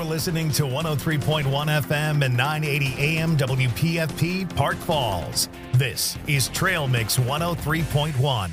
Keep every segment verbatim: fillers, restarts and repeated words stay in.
listening to one oh three point one F M and nine eighty A M W P F P Park Falls. This is Trail Mix one oh three point one.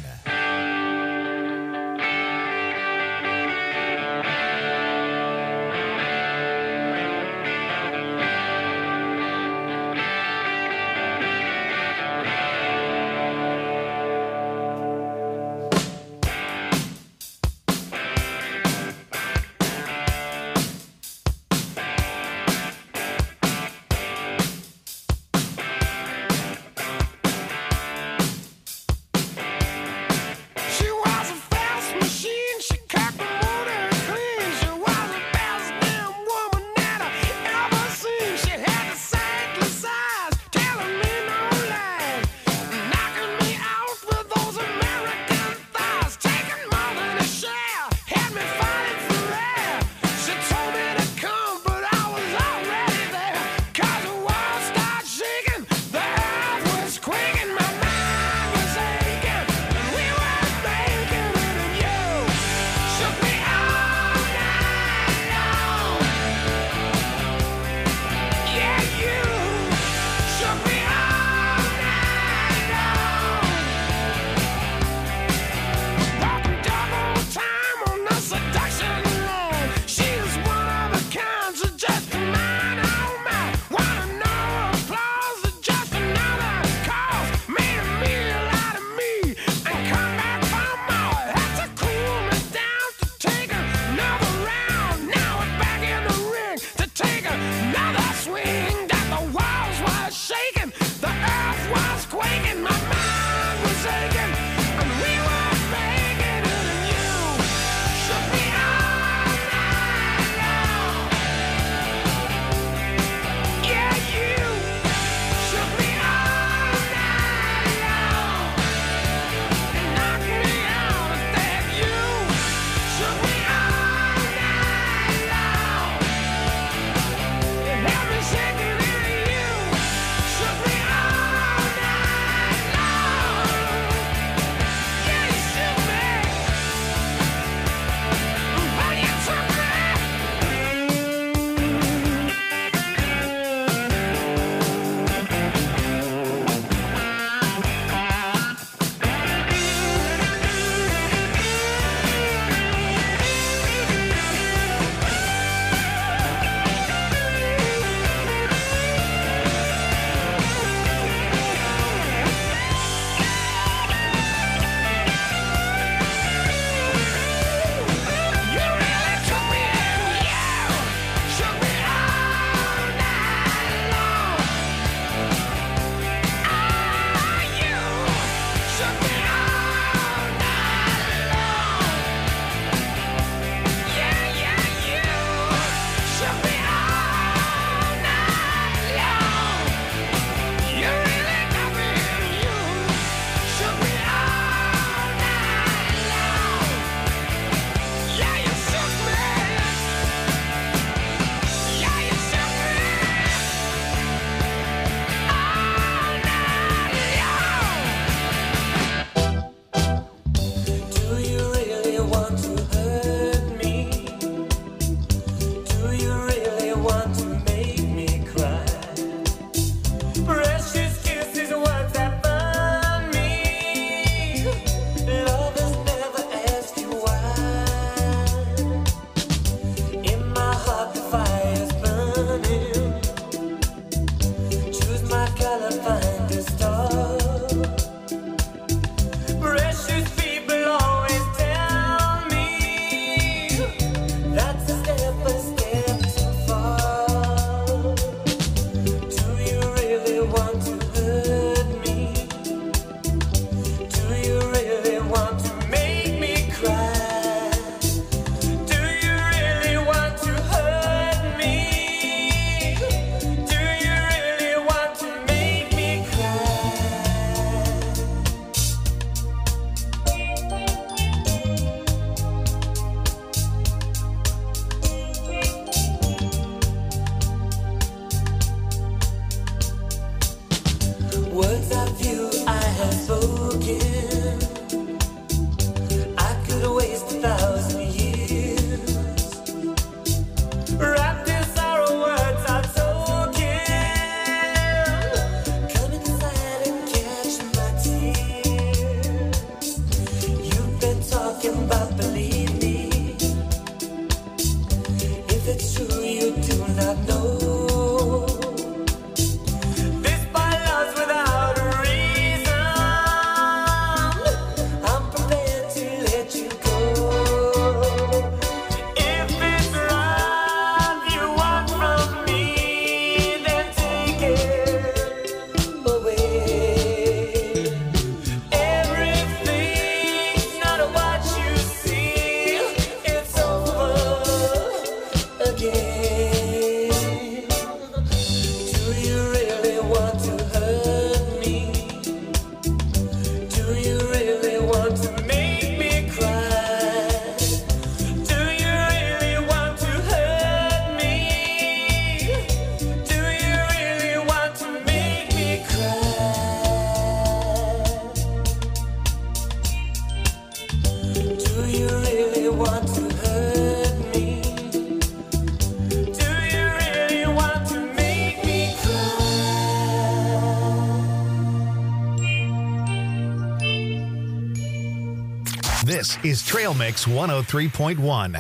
This is Trail Mix one oh three point one.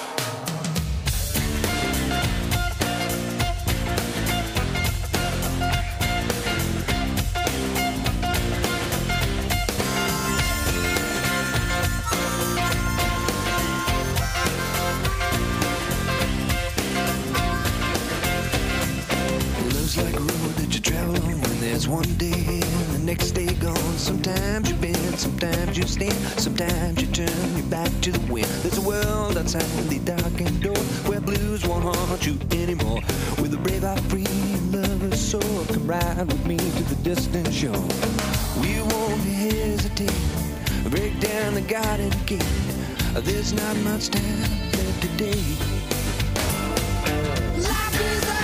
One day and the next day gone. Sometimes you bend, sometimes you stand, sometimes you turn your back to the wind. There's a world outside the darkened door where blues won't haunt you anymore. With a brave heart free and lover's soul, come ride with me to the distant shore. We won't hesitate, break down the garden gate. There's not much time left today. Life is a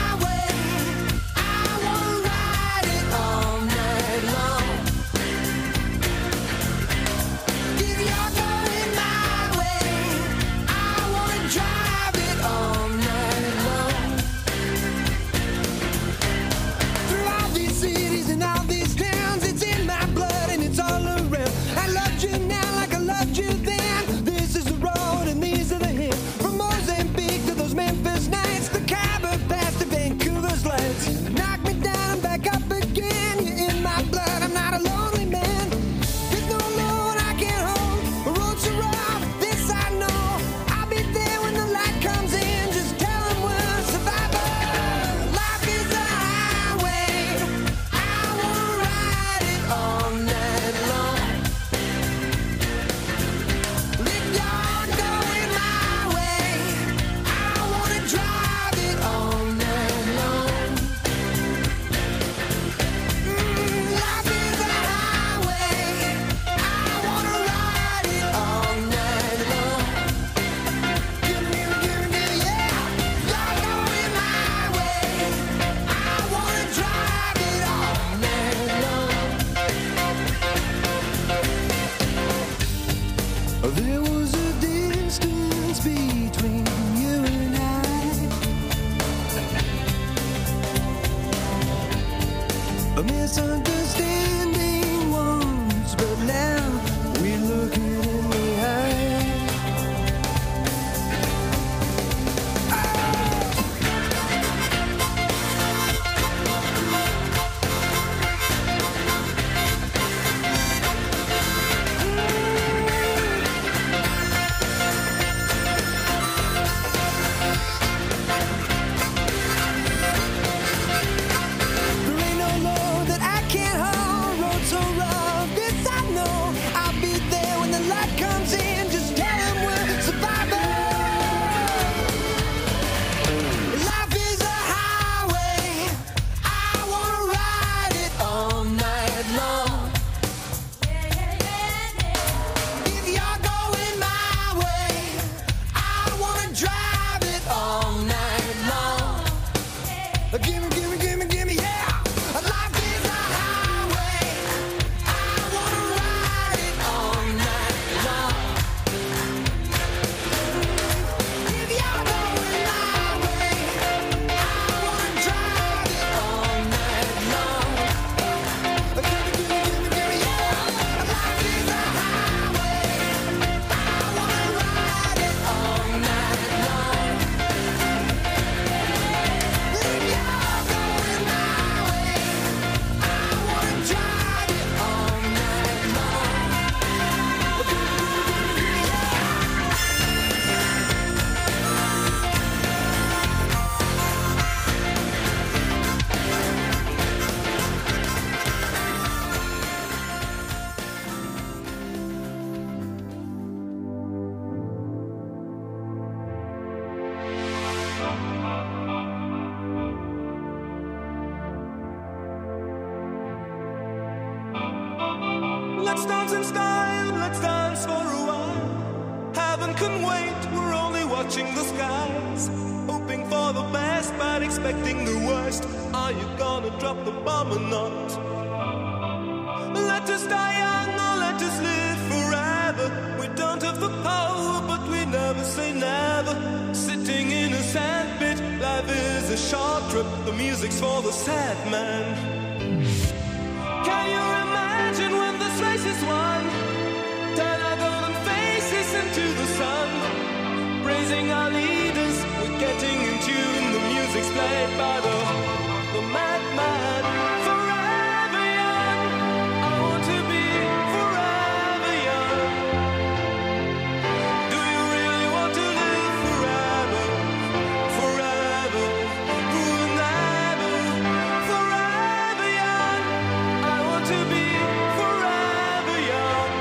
Let's dance in style, let's dance for a while. Heaven can wait, we're only watching the skies. Hoping for the best, but expecting the worst. Are you gonna drop the bomb or not? Let us die young or let us live forever. We don't have the power, but we never say never. Sitting in a sandpit, life is a short trip. The music's for the sad man. Can you imagine when this race is won? Then I go to praising our leaders, we're getting in tune. The music's played by the, the madman. Forever young, I want to be forever young. Do you really want to live forever? Forever, forever, forever young. I want to be forever young.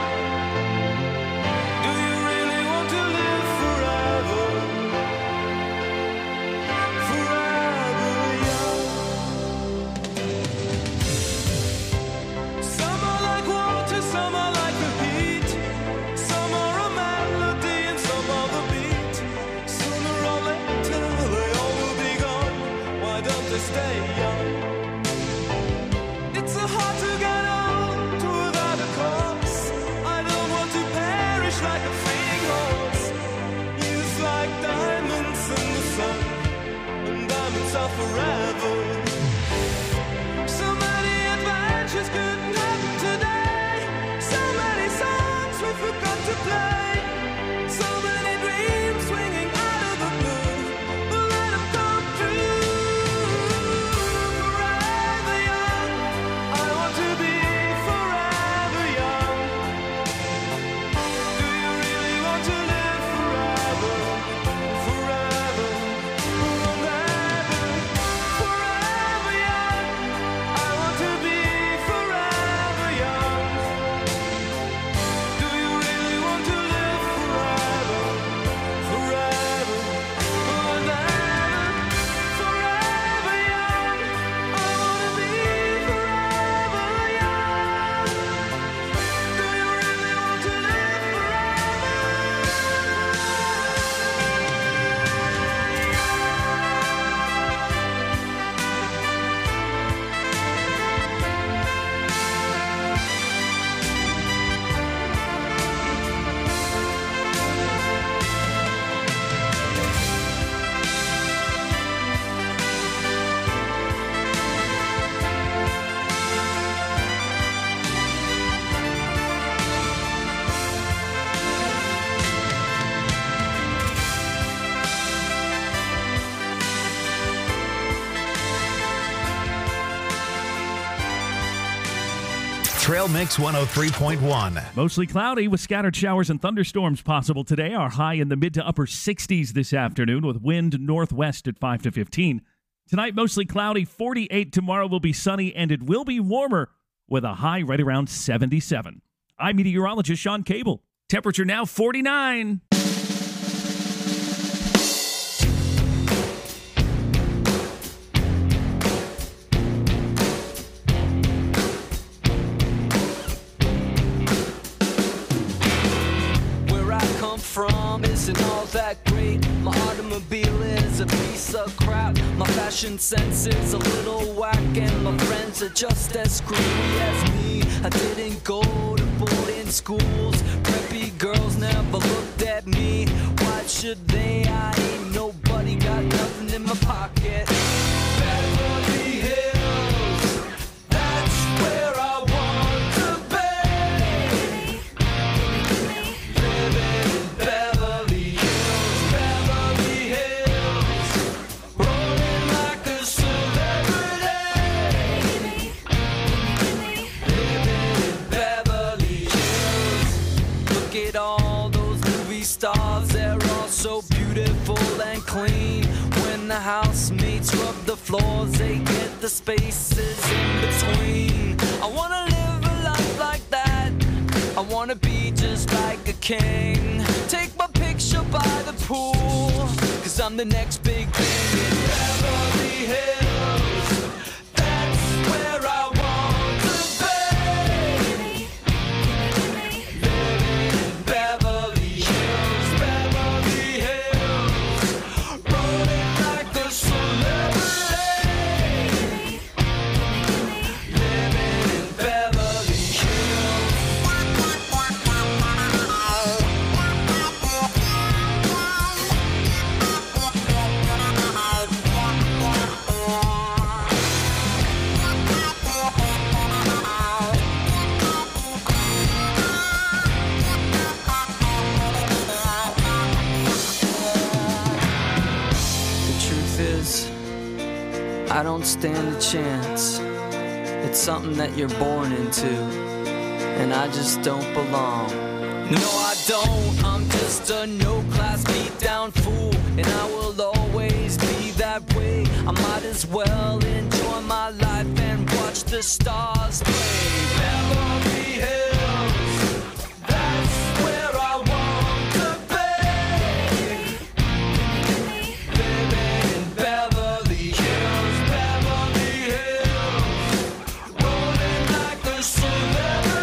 Do you really want to live forever? Forever young. Some are like water, some are like the heat. Some are a melody and some are the beat. Sooner or later they all will be gone. Why don't they stay young? It's so hard to get old without a cause. I don't want to perish like a fleeing horse. Used like diamonds in the sun, and diamonds are forever. So many adventures couldn't happen today. So many songs we forgot to play. So many dreams swinging out of the blue. But let 'em come true. Forever young, I want to be forever young. Do you really want to live forever? Forever, forever, forever young. I want to be forever young. Do you really want to live forever? Forever, forever, forever young. I want to be forever young. Do you really want to live Trail Mix one oh three point one. Mostly cloudy with scattered showers and thunderstorms possible today. Our high in the mid to upper sixties this afternoon with wind northwest at five to fifteen. Tonight, mostly cloudy, forty-eight. Tomorrow will be sunny and it will be warmer with a high right around seventy-seven. I'm meteorologist Sean Cable. Temperature now forty-nine. Where I come from isn't all that great. My automobile is a piece of crap. My fashion sense is a little whack, and my friends are just as screwy as me. I didn't go to boarding schools. Preppy girls never looked at me. Why should they? I ain't nobody, got nothing in my pocket. Beverly Hills, that's where I want to be. Living in Beverly Hills, Beverly Hills, rolling like a celebrity. Living in Beverly Hills. Look at all those movie stars, they're all so beautiful and clean. When the housemates rub the floors, they get the spaces in between. I wanna live a life like that. I wanna be just like a king. Take my picture by the pool, cause I'm the next big thing in Beverly Hills. That's where I want to be. Living in Beverly Hills, Beverly Hills, rolling like a celebrity. Living in Beverly Hills. I don't stand a chance. It's something that you're born into, and I just don't belong. No, I don't. I'm just a no-class beat-down fool, and I will always be that way. I might as well enjoy my life and watch the stars play. Beverly Hills, that's where I want to be. Living in Beverly Hills, Beverly Hills, rolling like a celebrity.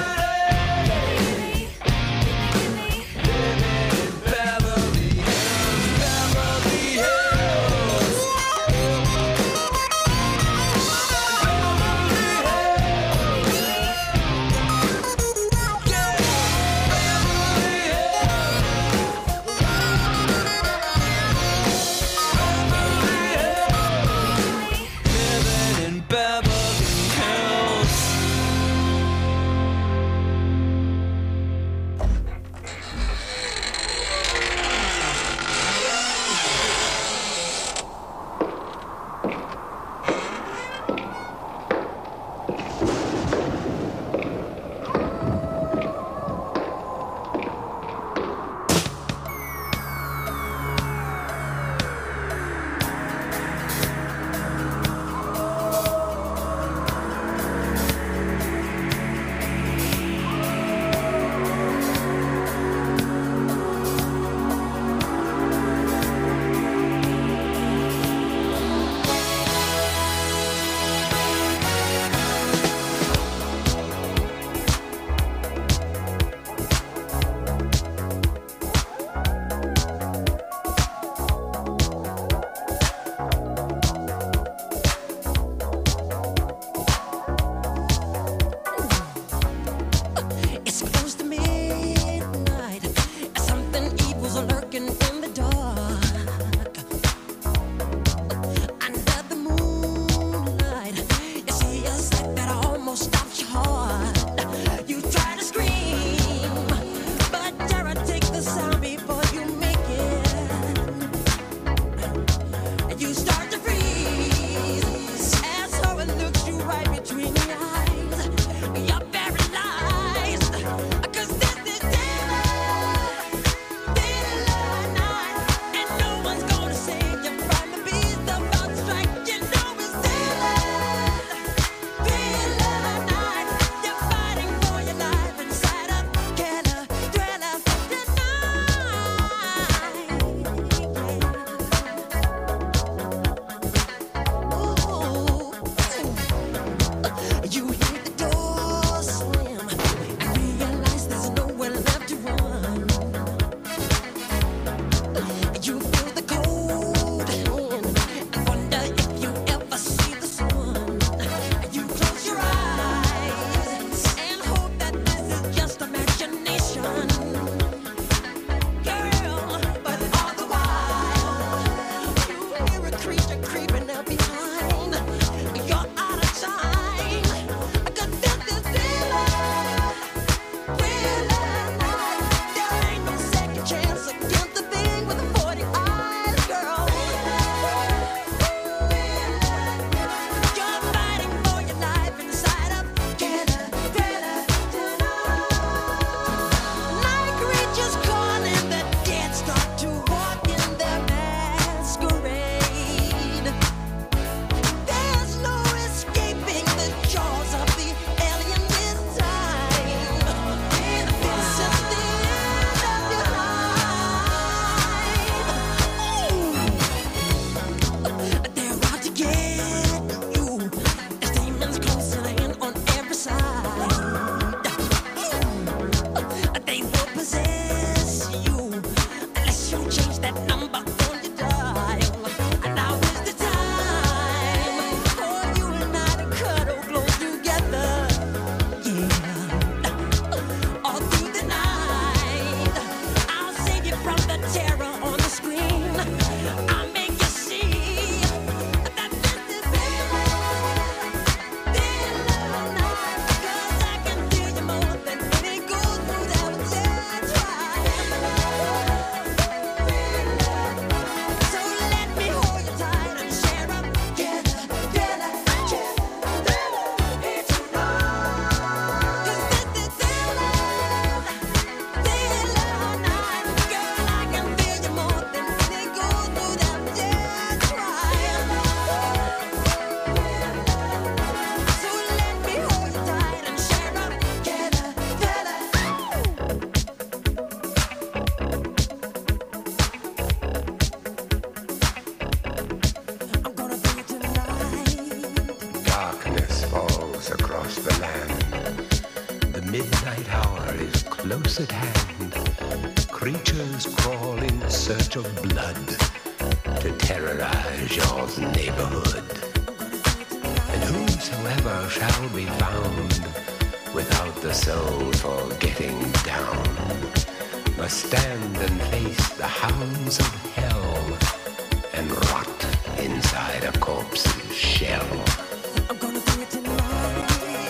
midnight hour is close at hand. Creatures crawl in search of blood to terrorize your neighborhood. And whosoever shall be found without the soul for getting down must stand and face the hounds of hell and rot inside a corpse's shell. I'm gonna do it tonight.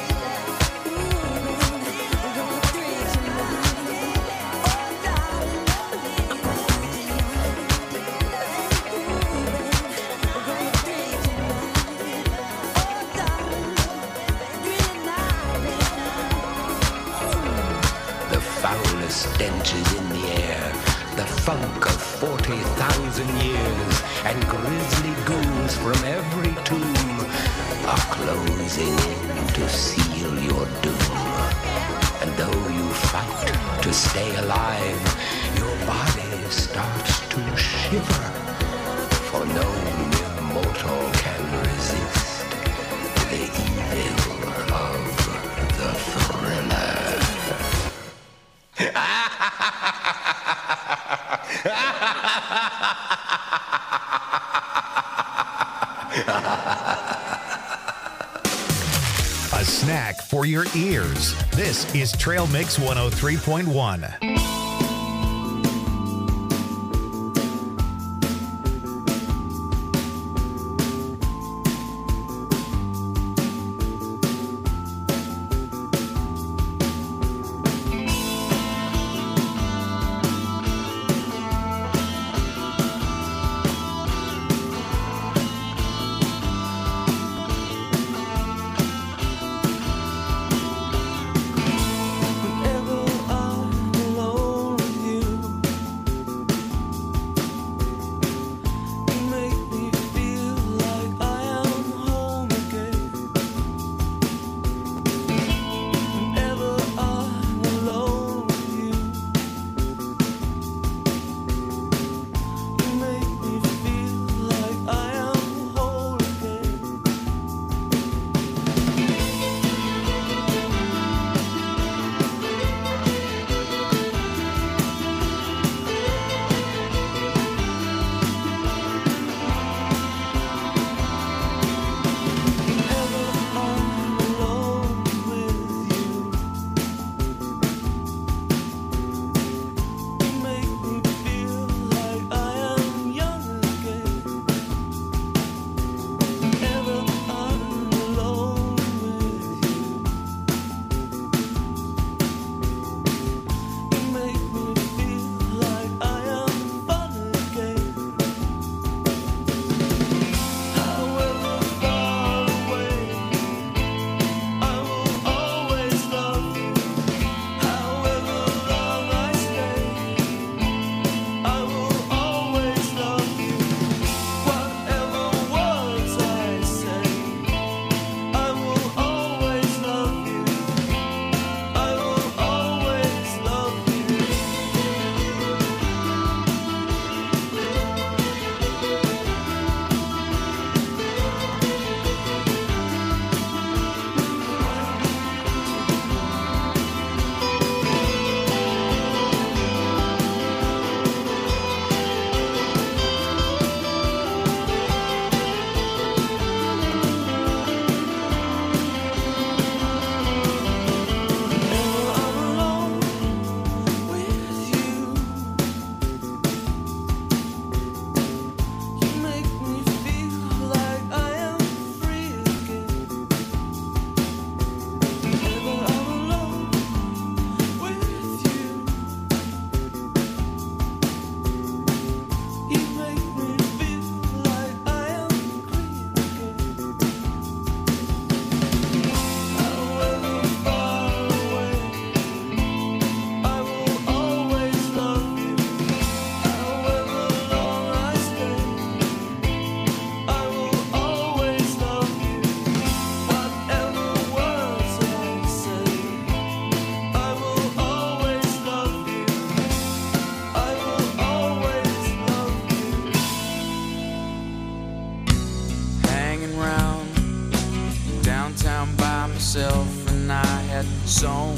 Stench is in the air, the funk of forty thousand years, and grisly ghouls from every tomb are closing in to seal your doom. And though you fight to stay alive, your body starts to shiver, for no mere mortal can resist the evil of the thriller. A snack for your ears. This is Trail Mix one oh three point one. Whenever I'm alone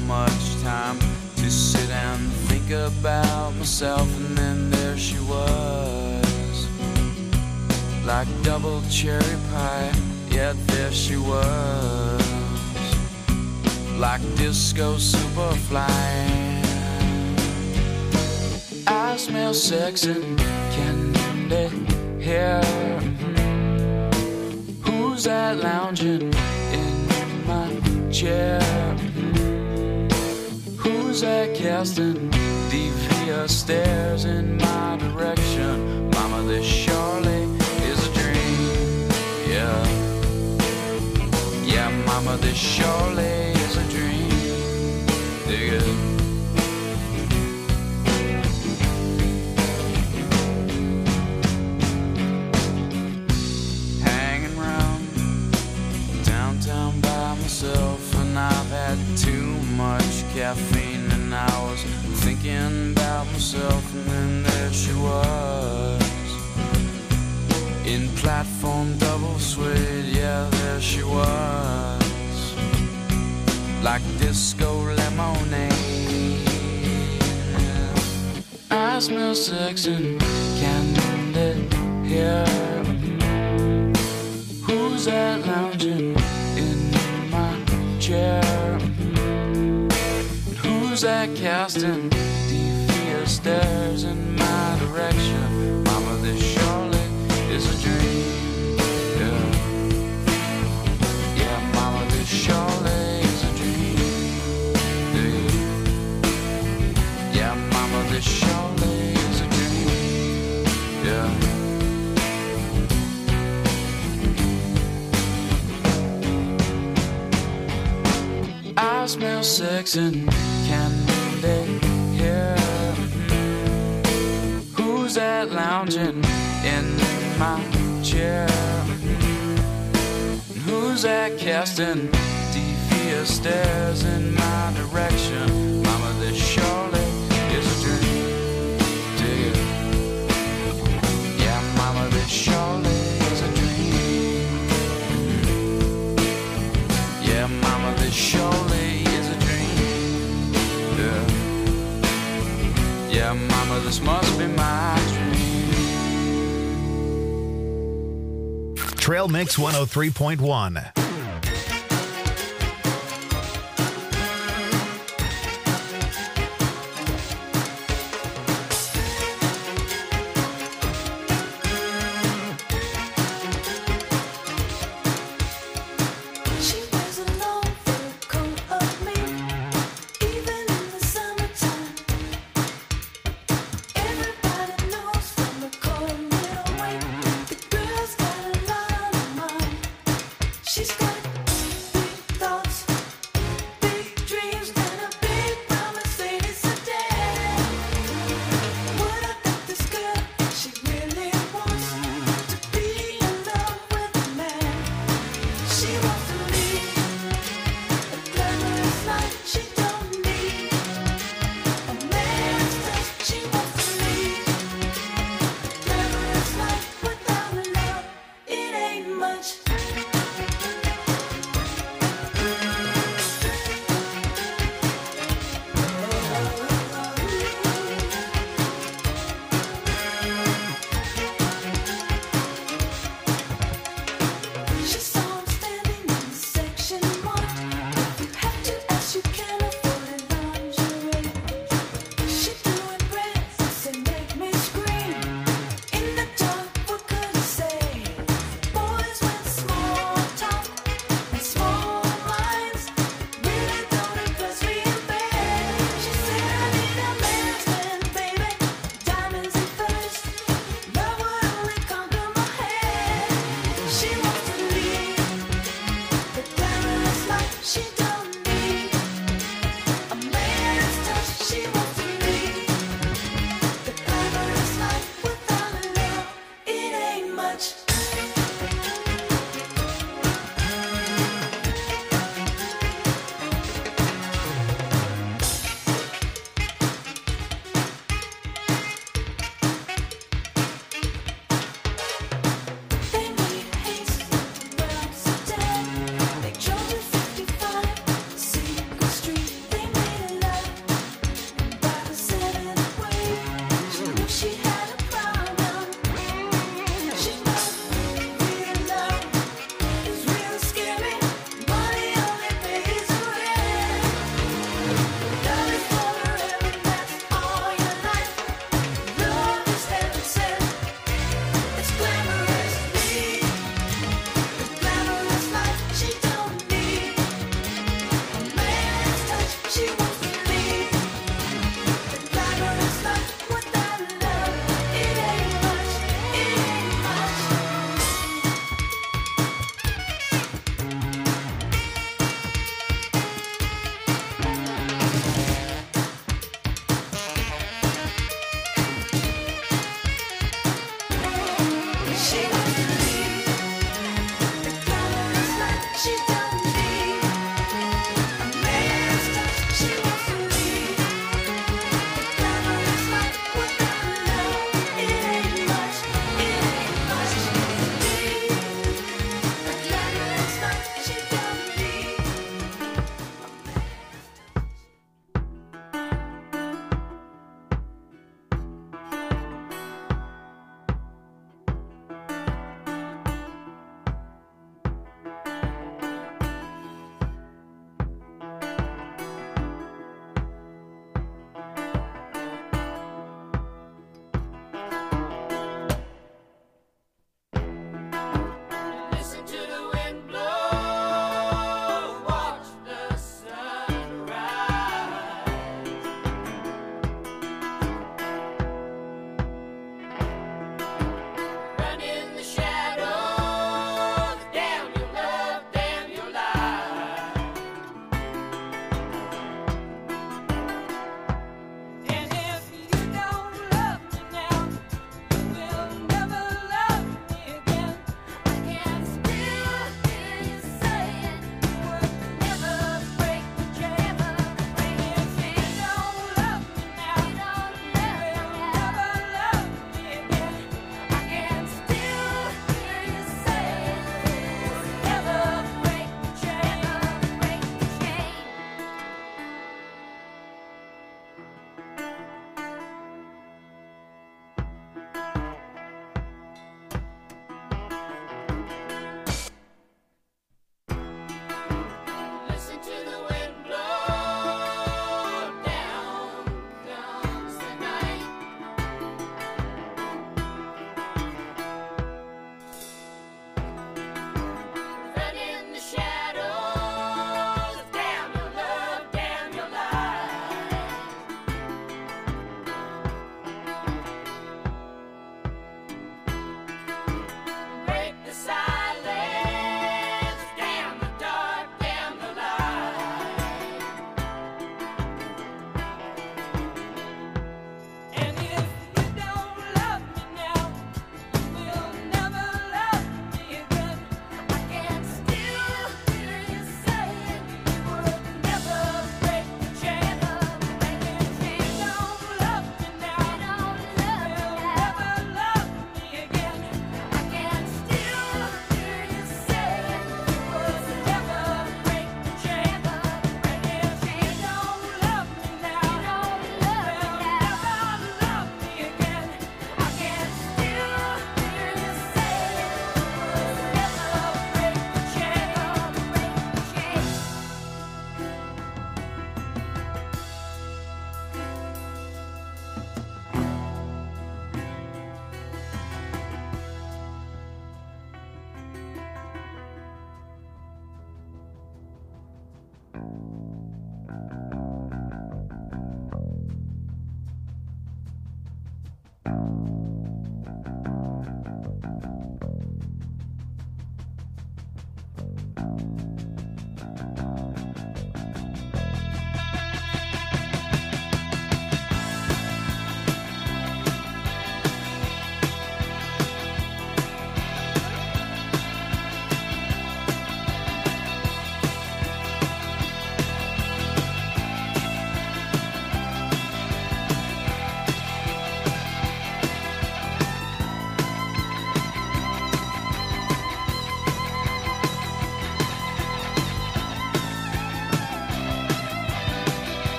much time to sit and think about myself, and then there she was, like double cherry pie. Yet there she was, like disco superfly. I smell sex and candy here. Who's that lounging in my chair? Who's that casting devious stares in my direction? Mama, this surely is a dream. Yeah, yeah, mama, this surely is a dream. Dig it. And I've had too much caffeine, and I was thinking about myself, and then there she was, in platform double suede. Yeah, there she was, like disco lemonade. I smell sex and candy here. Who's that lounging in my chair? Who's that casting devious stares in my direction? Mama, this surely is a dream. Yeah, yeah, mama, this surely is a dream. Yeah, yeah, mama, this surely is a dream. Yeah. I smell sex and candy here. Who's that lounging in my chair? Who's that casting devious stares in my direction? Mama, this surely is a dream. Dig it. Yeah, mama, this surely is a dream. Yeah, mama, this surely is a dream. Yeah, yeah, mama, this must be my dream. Trail Mix one oh three point one. She's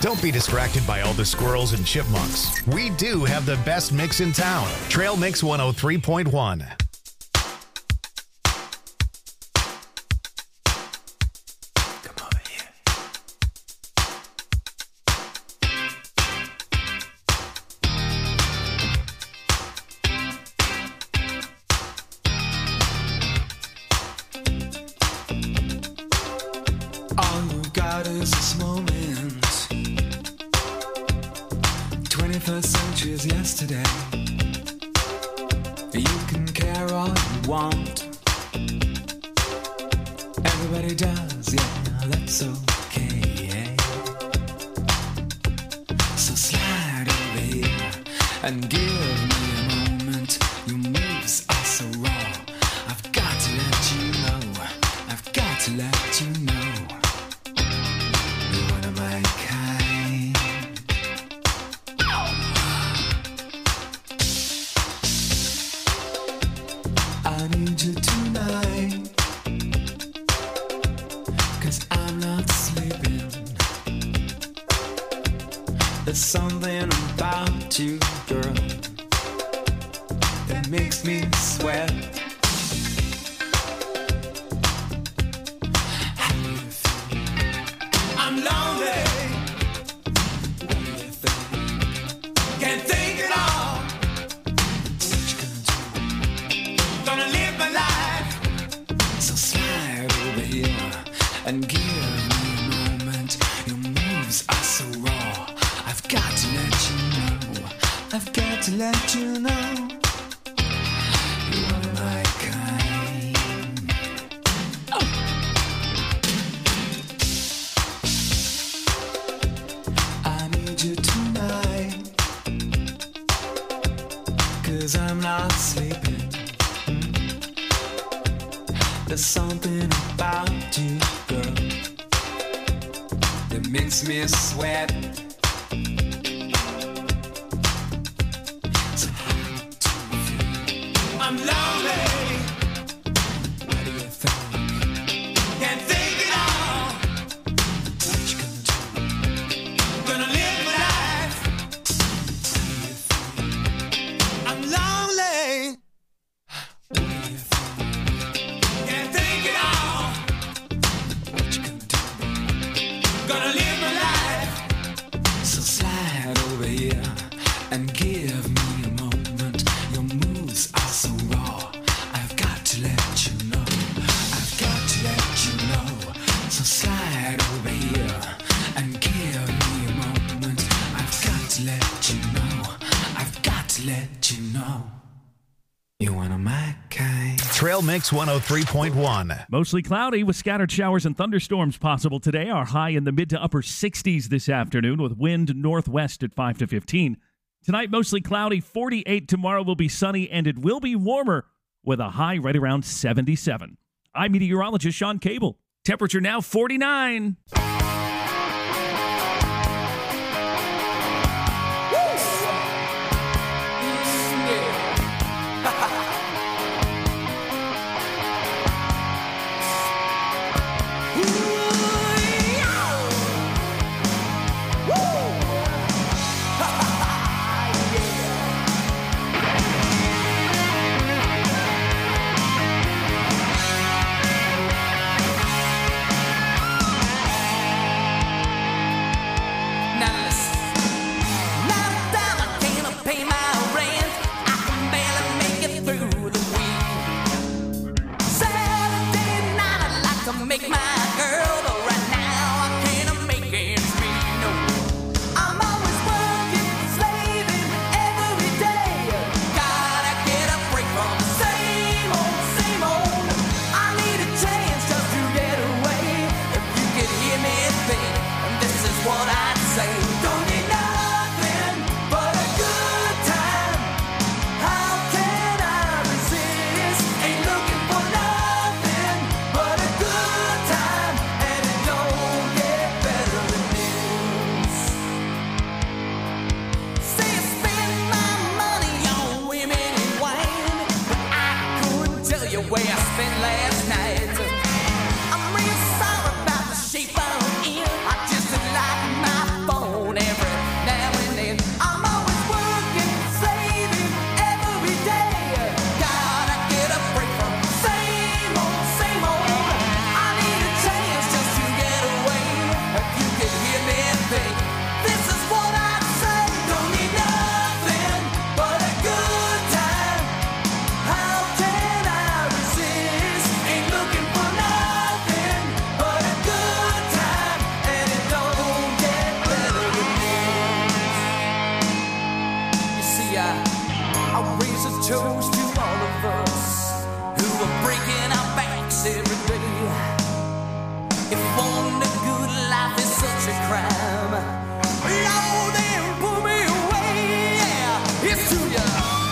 Don't be distracted by all the squirrels and chipmunks. We do have the best mix in town. Trail Mix one oh three point one. All you got is this moment. twenty-first century's yesterday. You can care all you want. Everybody does, yeah, that's okay. So slide over here and give me a moment. Your moves are so raw. I've got to let you know. I've got to let you know. You're one of my kind. I need you tonight, 'cause I'm not sleeping. There's something about you, girl, that makes me sweat. How do you feel? I'm lonely. What do you think? Can't think at all. What you gonna do? Gonna live my life. So slide over here and give me a moment. Your moves are so raw. I've got to let you know. I've got to let you know. You're one of my kind. Oh. I need you tonight, 'cause I'm not sleeping. There's something about you, girl, that makes me sweat. So how do you feel? I'm lonely. What do you think? Can't think at all. What you gonna do? Gonna live my life. How do you feel? I'm lonely. What do you think? Can't think at all. What you gonna do? Gonna live my life. So slide over here and give me a moment. Your moves are so raw. I've got to let you know. I've got to let you know. So slide over here and give me a moment. I've got to let you know. I've got to let you know. You're one of my kind. Trail Mix one oh three point one. Mostly cloudy with scattered showers and thunderstorms possible today. Our high in the mid to upper sixties this afternoon with wind northwest at five to fifteen. Tonight, mostly cloudy, forty-eight. Tomorrow will be sunny, and it will be warmer with a high right around seventy-seven. I'm meteorologist Sean Cable. Temperature now forty-nine. Make my girl, but right now I can't make ends meet. No, I'm always working, slaving every day. Gotta get a break from the same old, same old. I need a chance just to get away. If you could hear me think, this is what I'd say. Don't need nothing but a good time. How can I resist? Ain't looking for nothing but a good time, and it don't get better than this. See, I spend my money on women and wine, but I couldn't tell you where I spent last night. I'm real sorry about the shape I'm in. I just like my phone of us who are breaking our backs every day. If wanting a good life is such a crime, Lord, then pull me away. Yeah, it's to you.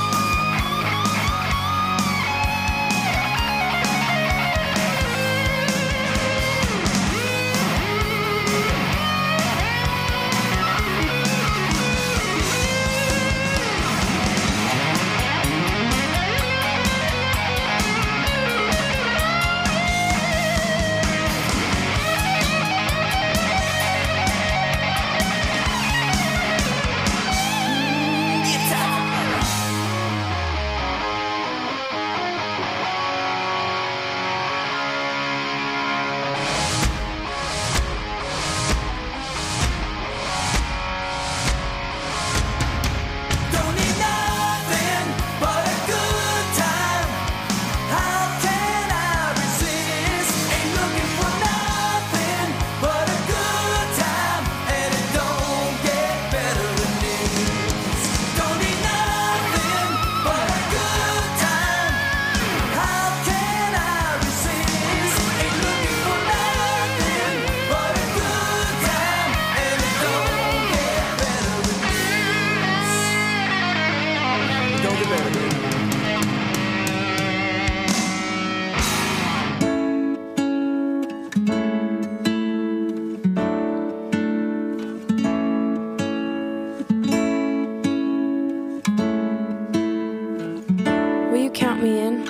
Count me in.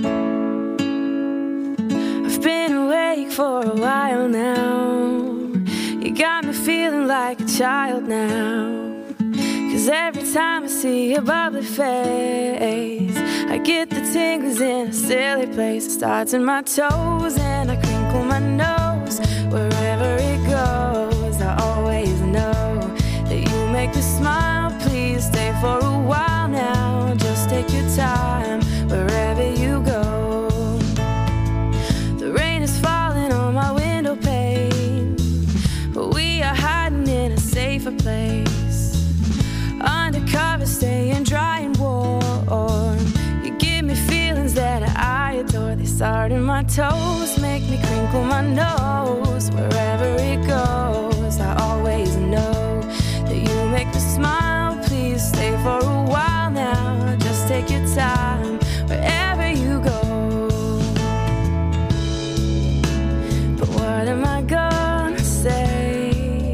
I've been awake for a while now. You got me feeling like a child now. Cause every time I see your bubbly face, I get the tingles in a silly place. It starts in my toes and I crinkle my nose. Wherever it goes, I always know that you make me smile. Please stay for a while now. Just take your time wherever you go. The rain is falling on my window pane, but we are hiding in a safer place. Undercover, staying dry and warm. You give me feelings that I adore. They start in my toes, make me crinkle my nose. Wherever it goes, I always know that you make me smile. Please stay for a while now. Just take your time wherever you go. But what am I gonna say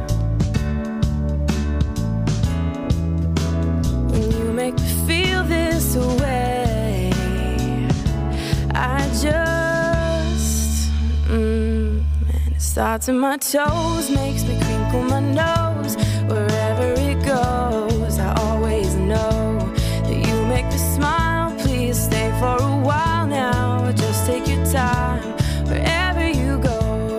when you make me feel this way? I just mm, and it starts in my toes, makes me crinkle my nose. Wherever it goes, I always know that you make me smile. Please stay for a while now. Just take your time wherever you go.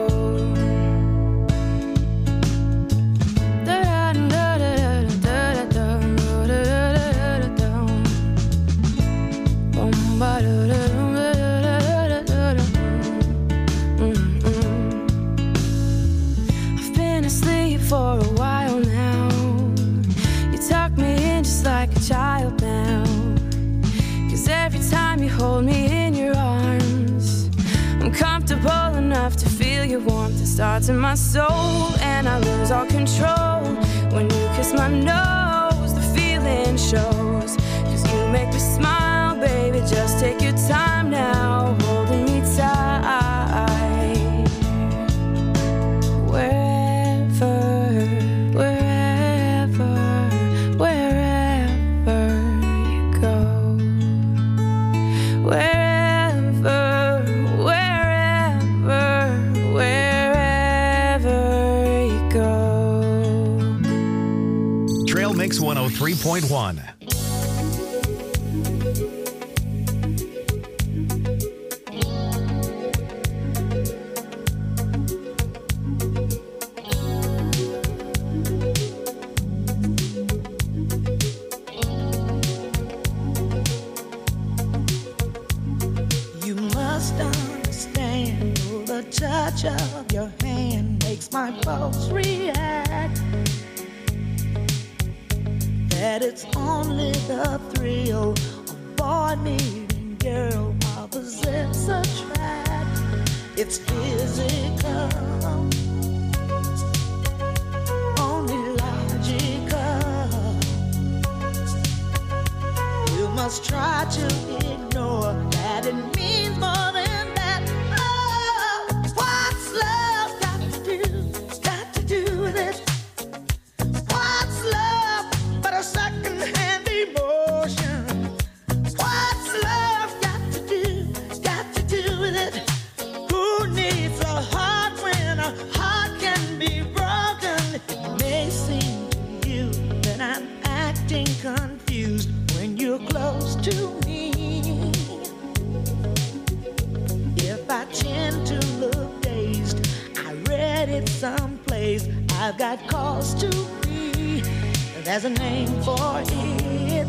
I've been asleep for a while now. You tuck me in just like a child now. Cause every time you hold me in your arms, I'm comfortable enough to feel your warmth. It starts in my soul and I lose all control. When you kiss my nose, the feeling shows. Cause you make me smile, baby. Just take your time now, holding me tight. Wherever, wherever, wherever you go. Wherever, wherever, wherever you go. Trail Mix one oh three point one. You must understand, the touch of your hand makes my pulse react. That it's only the thrill of boy meeting it's physical, only logical. You must try to ignore that it means more than that. Oh, what's love got to do, got to do with it? What's love but a second-hand emotion? What's love got to do, got to do with it? Who needs a heart when a heart can be broken? It may seem to you that I'm acting confused when you're close to me. If I tend to look dazed, I read it someplace. I've got cause to be. There's a name for it.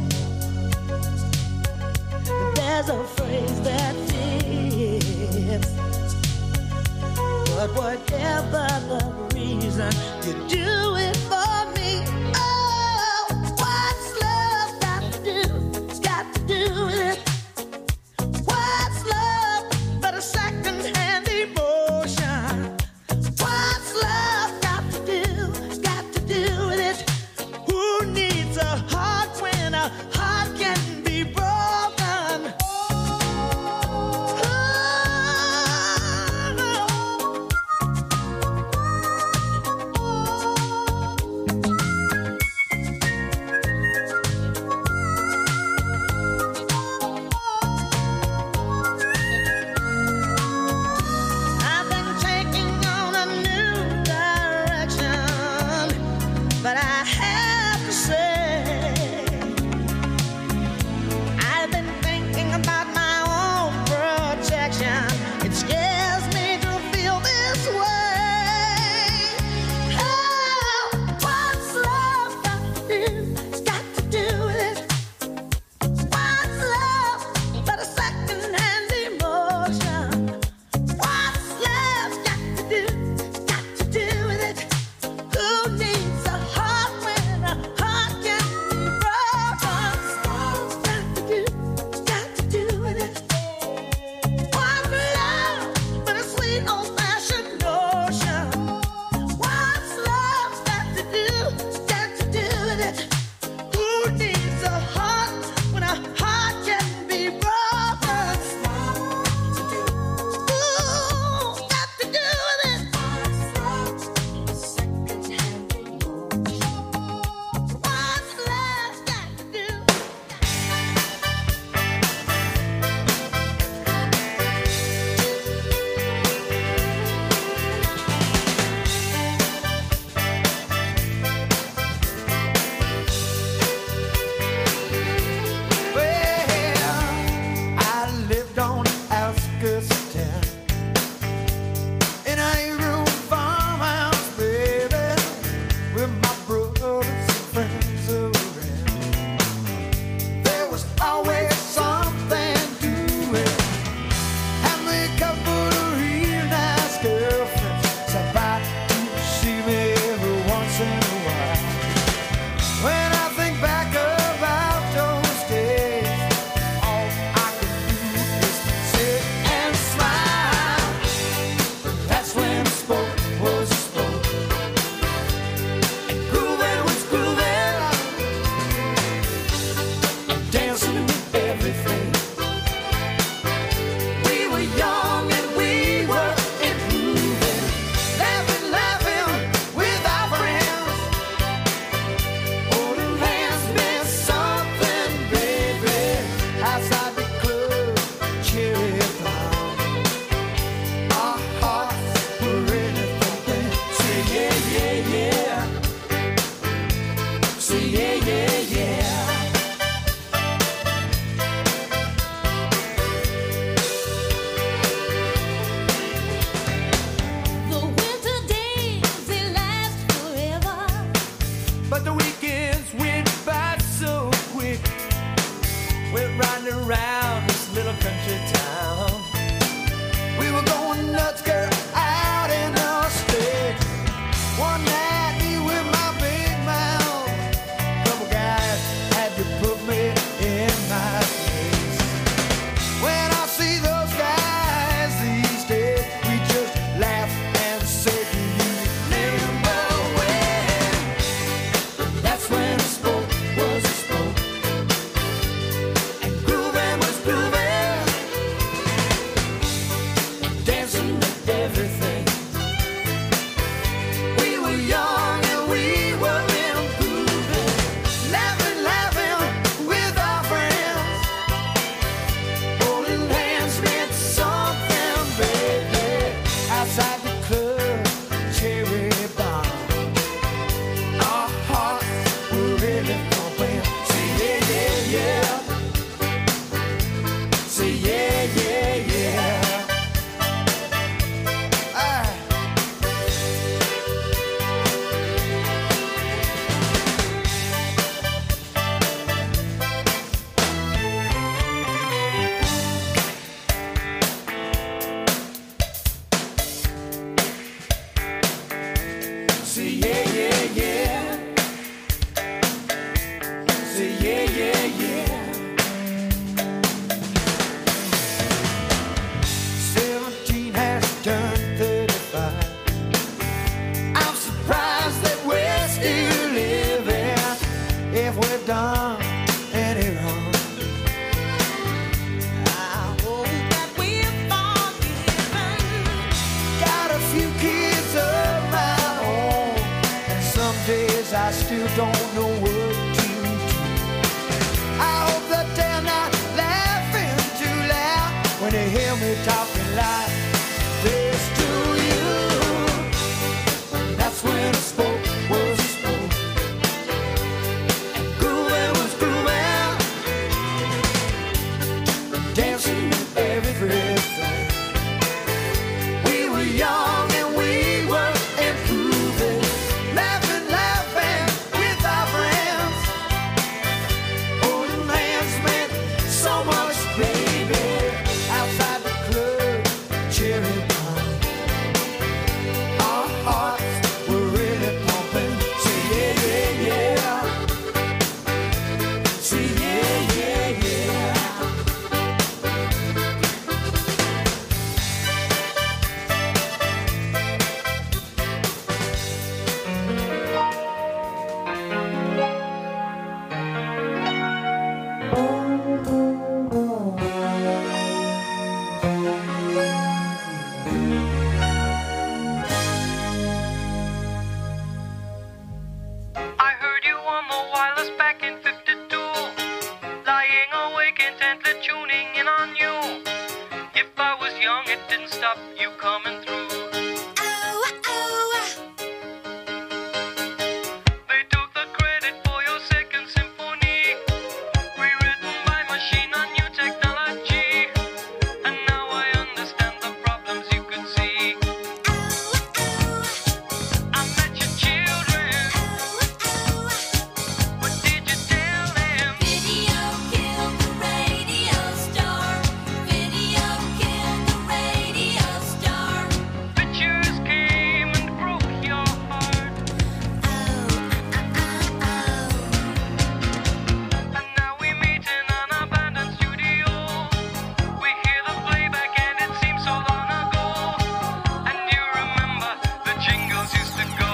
There's a phrase that fits. But whatever the reason, you do it for me. Oh, what's love got to do? It's got to do with it. What's love but a second-hand emotion? What's love got to do? Got to do with it. Who needs a heart when a heart can be broken? Oh, I still don't know what to do. I hope that they're not laughing too loud when they hear me talking like this to you. That's when I spoke, was spoke, and grooving was grooving, dancing everything. We were young and we were improving, laughing, laughing with our friends. Holding hands meant so much, baby. Outside the club, cheering on. Our hearts were really pumping. Say yeah, yeah, yeah. Say yeah, yeah, yeah. I heard you on the wireless back in fifty-two, lying awake intently tuning in on you. If I was young, it didn't stop you coming through. They took the credit for your second symphony, rewritten by machine on new technology. And now I understand the problems you could see. I met your children. What did you tell them? Video killed the radio star. Video killed the radio star. Pictures came and broke your heart. And now we meet in an abandoned studio. We hear the playback and it seems so long ago. And you remember the jingles used to go.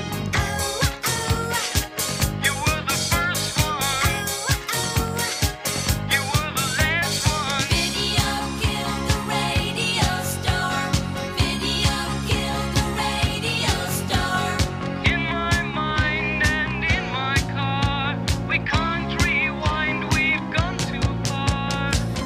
You were the first one. You were the last one. Video killed the radio star. Video killed the radio star. In my mind and in my car, we can't rewind, we've gone too far.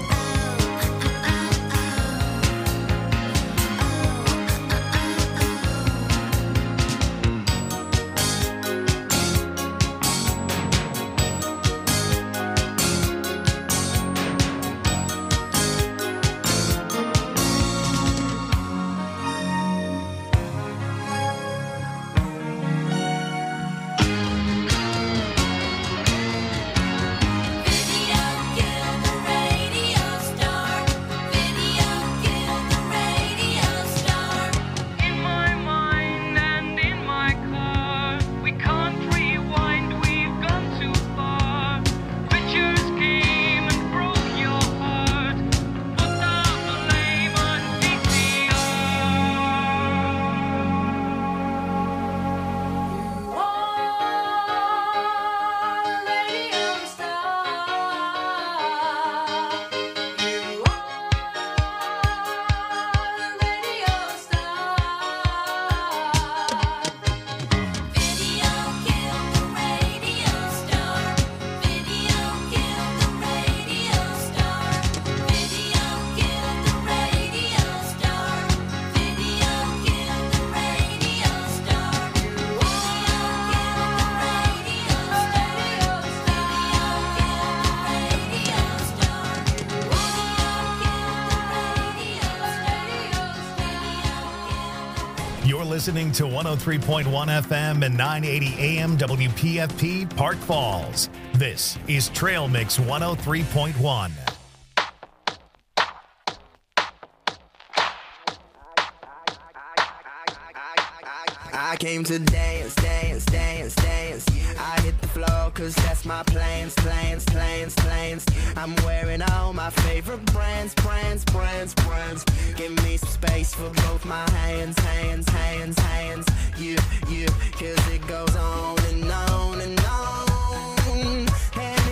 Video killed the radio star. Video killed the radio star. In my mind and in my car, we can't rewind, we've gone too far. Pictures came and broke your heart. Put down the name on V C R. Radio star. You are radio star. Video killed the radio star. Video killed the radio star. Video killed the radio star. Video killed the radio star. You are You're listening to one oh three point one F M and nine eighty A M W P F P Park Falls. This is Trail Mix one oh three point one. I came to dance, dance, dance, dance. I hit the floor cause that's my plans, plans, plans, plans. I'm wearing all my favorite brands, brands, brands, brands. Give me some space for both my hands, hands, hands, hands. You, you, cause it goes on and on and on. And